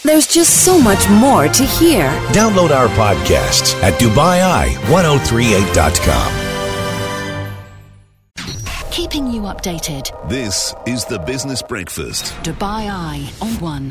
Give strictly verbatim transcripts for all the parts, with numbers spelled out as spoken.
There's just so much more to hear. Download our podcasts at Dubai Eye ten thirty-eight dot com. Keeping you updated. This is the Business Breakfast. Dubai Eye on One.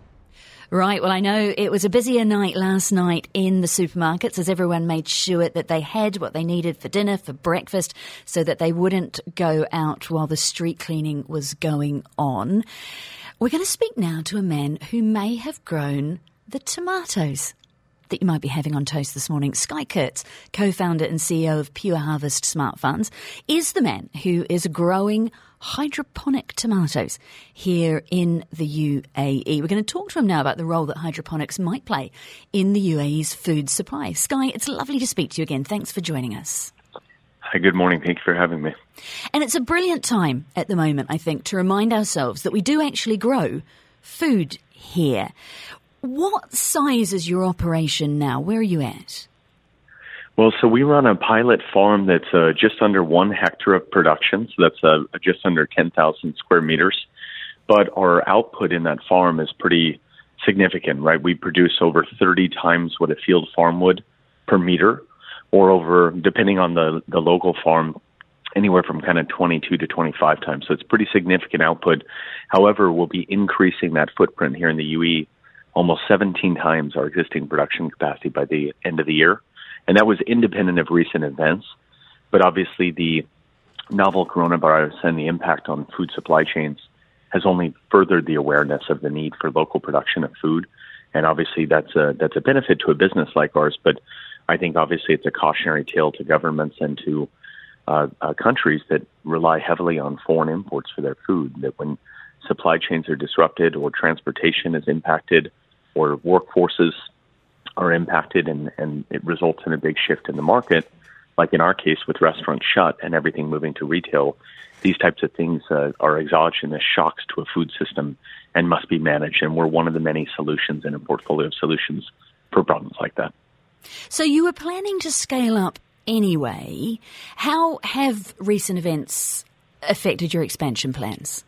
Right, well, I know it was a busier night last night in the supermarkets as everyone made sure that they had what they needed for dinner, for breakfast, so that they wouldn't go out while the street cleaning was going on. We're going to speak now to a man who may have grown the tomatoes that you might be having on toast this morning. Skye Kurtz, co-founder and C E O of Pure Harvest Smart Funds, is the man who is growing hydroponic tomatoes here in the U A E. We're going to talk to him now about the role that hydroponics might play in the U A E's food supply. Skye, it's lovely to speak to you again. Thanks for joining us. Hi, good morning. Thank you for having me. And it's a brilliant time at the moment, I think, to remind ourselves that we do actually grow food here. What size is your operation now? Where are you at? Well, so we run a pilot farm that's uh, just under one hectare of production. So that's uh, just under ten thousand square meters. But our output in that farm is pretty significant, right? We produce over thirty times what a field farm would per meter, or over, depending on the, the local farm, anywhere from kind of twenty-two to twenty-five times. So it's pretty significant output. However, we'll be increasing that footprint here in the U A E almost seventeen times our existing production capacity by the end of the year. And that was independent of recent events. But obviously the novel coronavirus and the impact on food supply chains has only furthered the awareness of the need for local production of food. And obviously that's a, that's a benefit to a business like ours. But I think obviously it's a cautionary tale to governments and to uh, uh, countries that rely heavily on foreign imports for their food, that when supply chains are disrupted or transportation is impacted or workforces are impacted and, and it results in a big shift in the market, like in our case with restaurants shut and everything moving to retail, these types of things uh, are exogenous shocks to a food system and must be managed. And we're one of the many solutions in a portfolio of solutions for problems like that. So you were planning to scale up anyway. How have recent events affected your expansion plans?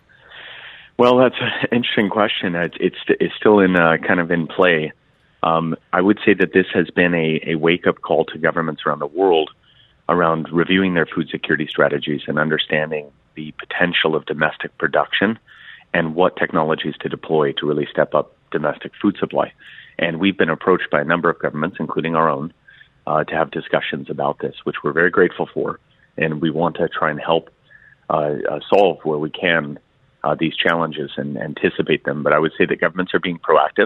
Well, that's an interesting question. It's, it's, it's still in uh, kind of in play. Um, I would say that this has been a, a wake-up call to governments around the world around reviewing their food security strategies and understanding the potential of domestic production and what technologies to deploy to really step up domestic food supply. And we've been approached by a number of governments, including our own, uh, to have discussions about this, which we're very grateful for. And we want to try and help uh, uh, solve where we can uh, these challenges and anticipate them. But I would say that governments are being proactive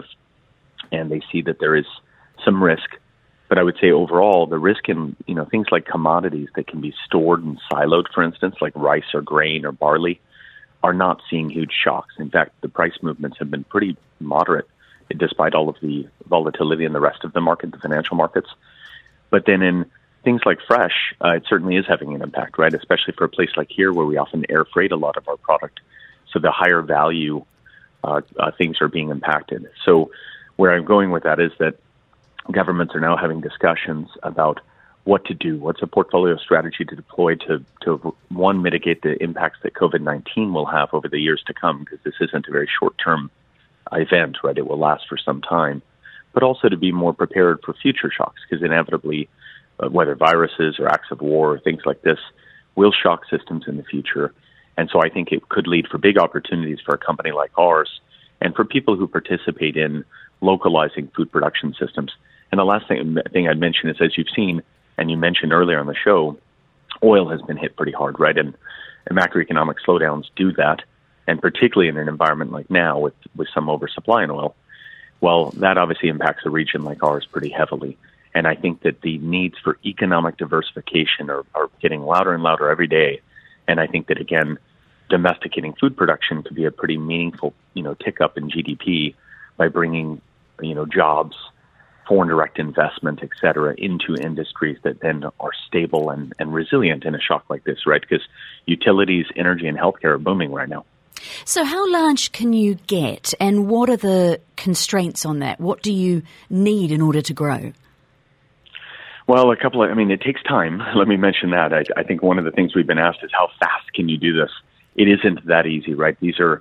and they see that there is some risk. But I would say overall, the risk in, you know, things like commodities that can be stored and siloed, for instance, like rice or grain or barley, are not seeing huge shocks. In fact, the price movements have been pretty moderate, despite all of the volatility in the rest of the market, the financial markets. But then in things like fresh, uh, it certainly is having an impact, right? Especially for a place like here where we often air freight a lot of our product. So the higher value uh, uh, things are being impacted. So where I'm going with that is that governments are now having discussions about what to do. What's a portfolio strategy to deploy to, to one, mitigate the impacts that COVID nineteen will have over the years to come, because this isn't a very short-term event, right? It will last for some time, but also to be more prepared for future shocks, because inevitably, uh, whether viruses or acts of war or things like this will shock systems in the future. And so I think it could lead for big opportunities for a company like ours and for people who participate in localizing food production systems. And the last thing, thing I'd mention is, as you've seen, and you mentioned earlier on the show, oil has been hit pretty hard, right? And, and macroeconomic slowdowns do that. And particularly in an environment like now with, with some oversupply in oil, well, that obviously impacts a region like ours pretty heavily. And I think that the needs for economic diversification are, are getting louder and louder every day. And I think that, again, domesticating food production could be a pretty meaningful, you know, tick up in G D P by bringing, you know, jobs, foreign direct investment, et cetera, into industries that then are stable and, and resilient in a shock like this, right? Because utilities, energy, and healthcare are booming right now. So how large can you get, and what are the constraints on that? What do you need in order to grow? Well, a couple of, I mean, it takes time. Let me mention that. I, I think one of the things we've been asked is how fast can you do this? It isn't that easy, right? These are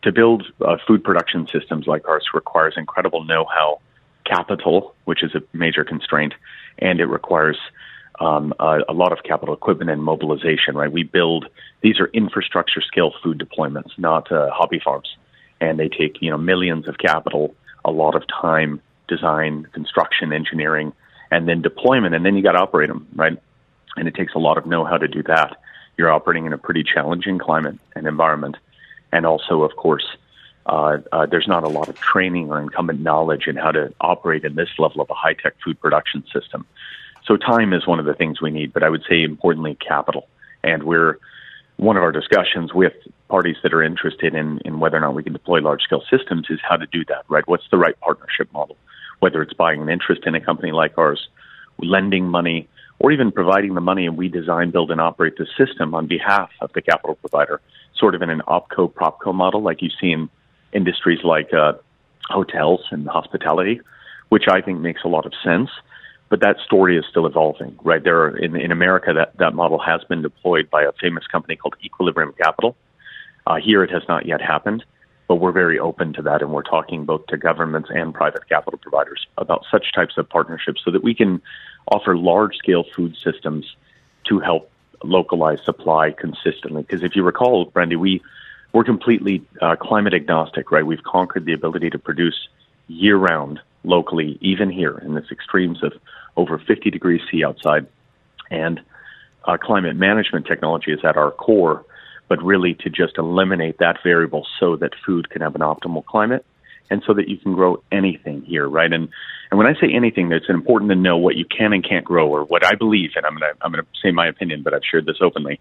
to build uh, food production systems like ours requires incredible know-how, capital, which is a major constraint, and it requires um, a, a lot of capital equipment and mobilization, right? We build, these are infrastructure scale food deployments, not uh, hobby farms. And they take, you know, millions of capital, a lot of time, design, construction, engineering, and then deployment, and then you got to operate them, right? And it takes a lot of know-how to do that. You're operating in a pretty challenging climate and environment. And also, of course, uh, uh, there's not a lot of training or incumbent knowledge in how to operate in this level of a high-tech food production system. So time is one of the things we need, but I would say, importantly, capital. And we're one of our discussions with parties that are interested in, in whether or not we can deploy large-scale systems is how to do that, right? What's the right partnership model? Whether it's buying an interest in a company like ours, lending money, or even providing the money and we design, build, and operate the system on behalf of the capital provider, sort of in an opco-propco model like you see in industries like uh, hotels and hospitality, which I think makes a lot of sense. But that story is still evolving, right? There are, in, in America, that, that model has been deployed by a famous company called Equilibrium Capital. Uh, here it has not yet happened, but we're very open to that, and we're talking both to governments and private capital providers about such types of partnerships so that we can offer large-scale food systems to help localize supply consistently. Because if you recall, Brandy, we, we're completely uh, climate agnostic, right? We've conquered the ability to produce year-round locally, even here in this extremes of over fifty degrees C outside. And uh, climate management technology is at our core, but really to just eliminate that variable so that food can have an optimal climate and so that you can grow anything here, right? And and when I say anything, it's important to know what you can and can't grow, or what I believe, and I'm going to I'm going to say my opinion, but I've shared this openly.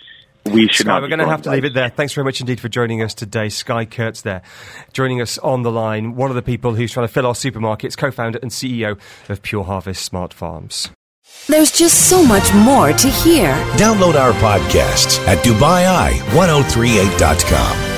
We should Sky, not we're going to have to leave it there. Thanks very much indeed for joining us today. Sky Kurtz there, joining us on the line, one of the people who's trying to fill our supermarkets, co-founder and C E O of Pure Harvest Smart Farms. There's just so much more to hear. Download our podcasts at Dubai Eye ten thirty-eight dot com.